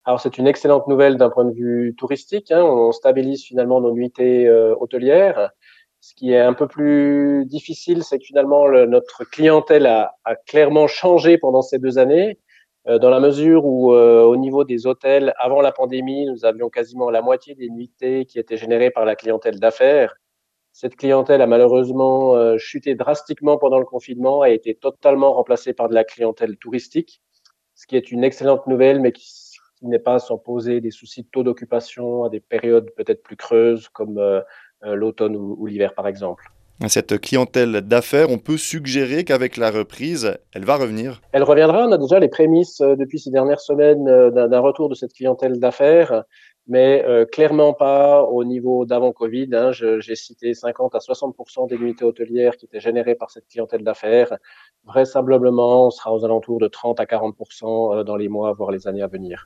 Alors c'est une excellente nouvelle d'un point de vue touristique, hein. On stabilise finalement nos nuitées, hôtelières. Ce qui est un peu plus difficile, c'est que finalement notre clientèle a clairement changé pendant ces 2 années, dans la mesure où, au niveau des hôtels, avant la pandémie, nous avions quasiment la moitié des nuitées qui étaient générées par la clientèle d'affaires. Cette clientèle a malheureusement, chuté drastiquement pendant le confinement, a été totalement remplacée par de la clientèle touristique, ce qui est une excellente nouvelle, mais qui n'est pas sans poser des soucis de taux d'occupation à des périodes peut-être plus creuses comme l'automne ou l'hiver, par exemple. Cette clientèle d'affaires, on peut suggérer qu'avec la reprise, elle va revenir. Elle reviendra, on a déjà les prémices depuis ces dernières semaines d'un retour de cette clientèle d'affaires, mais clairement pas au niveau d'avant Covid, hein. J'ai cité 50 à 60% des nuitées hôtelières qui étaient générées par cette clientèle d'affaires. Vraisemblablement, on sera aux alentours de 30 à 40% dans les mois, voire les années à venir.